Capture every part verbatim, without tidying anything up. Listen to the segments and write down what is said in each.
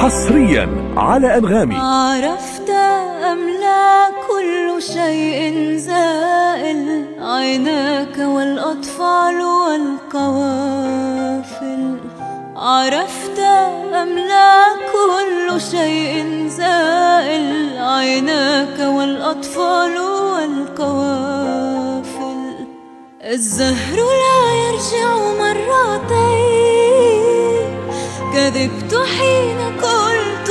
حصريا على أنغامي. عرفت أم لا كل شيء زائل، عيناك والأطفال والقوافل. عرفت أم لا كل شيء زائل، عيناك والأطفال والقوافل. الزهر لا يرجع مرتين، كذبت حين قلت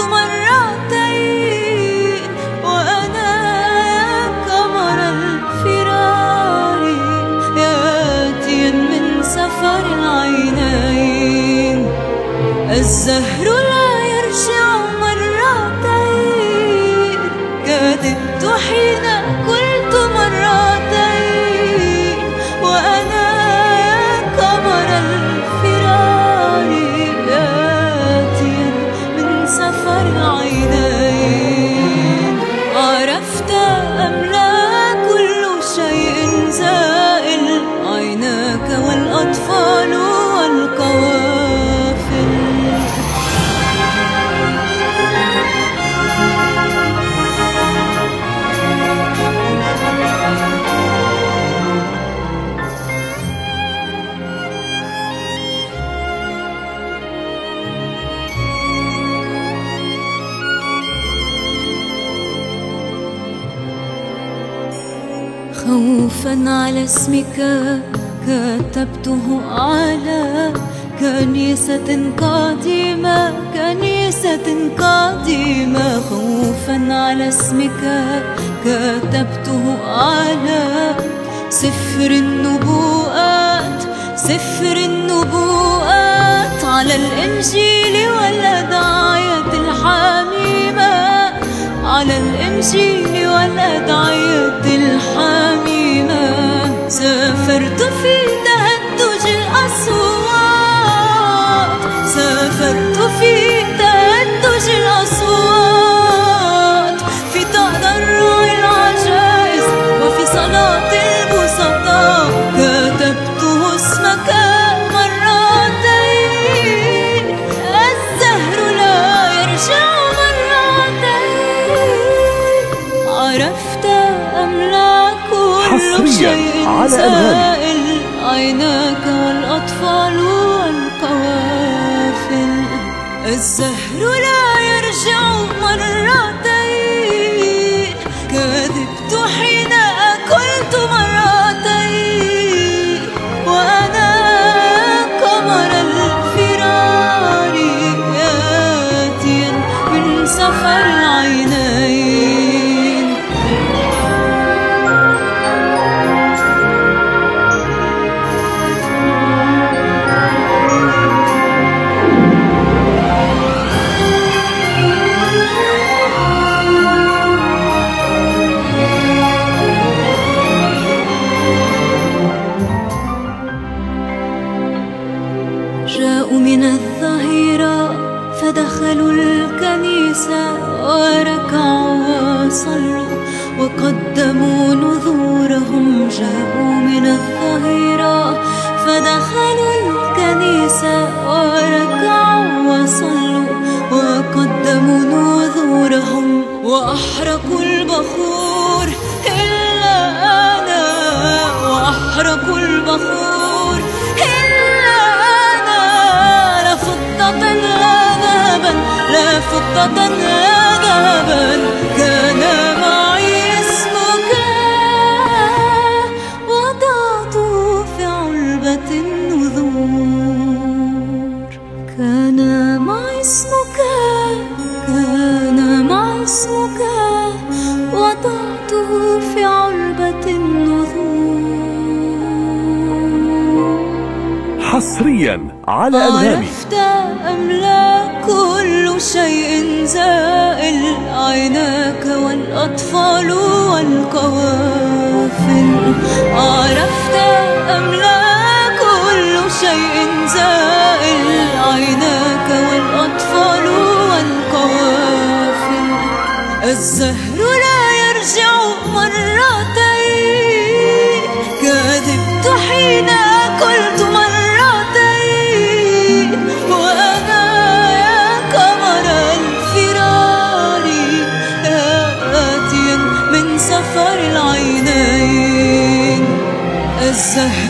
مرتين، وأنا يا قمر الفرار ياتيا من سفر العينين. الزهر لا يرجع مرتين، كذبت حين قلت مرتين، وأنا يا قمر الفرار ياتيا من سفر العينين. عرفت أم لا كل شيء زائل، عيناك والأطفال والقوافل. خوفا على اسمك كتبته على كنيسة قديمة، كنيسة قديمة. خوفا على اسمك كتبته على سفر النبوءات، سفر النبوءات. على الإنجيل والأدعية الحميمة، على الإنجيل والأدعية الحميمة. سافرت في تهدج الأصوات، سافرت في تهدج الأصوات، في تضرع العجائز وفي صلاة البسطاء. كتبته اسمك مرتين، الزهر لا يرجع مرتين. عرفت أم لا كل شيء زائل، عيناك والأطفال والقوافل. الزهر لا يرجع مرتين، كذبت حين قلت مرتين، وأنا قمر الفرار ياتيا من سفر العينين. جاءوا من الظهيرة فدخلوا الكنيسة، وركعوا وصلوا وقدموا نذورهم. جاءوا من الظهيرة فدخلوا الكنيسة، وركعوا وصلوا وقدموا نذورهم. وأحرقوا البخور إلا أنا، وأحرقوا البخور إلا أنا. لا فضة لا ذهبا، لا فضة لا ذهبا. كان معي اسمك وضعته في علبة النذور. كان معي اسمك، كان معي اسمك وضعته في علبة النذور. حصريا على أنغامي. عرفت أم لا كل شيء زائل، عيناك والأطفال والقوافل. عرفت أم لا كل شيء زائل، عيناك والأطفال والقوافل. الزهر لا يرجع مرتين، كذبت حين قلت مرتين، وأنا يا قمر الزهر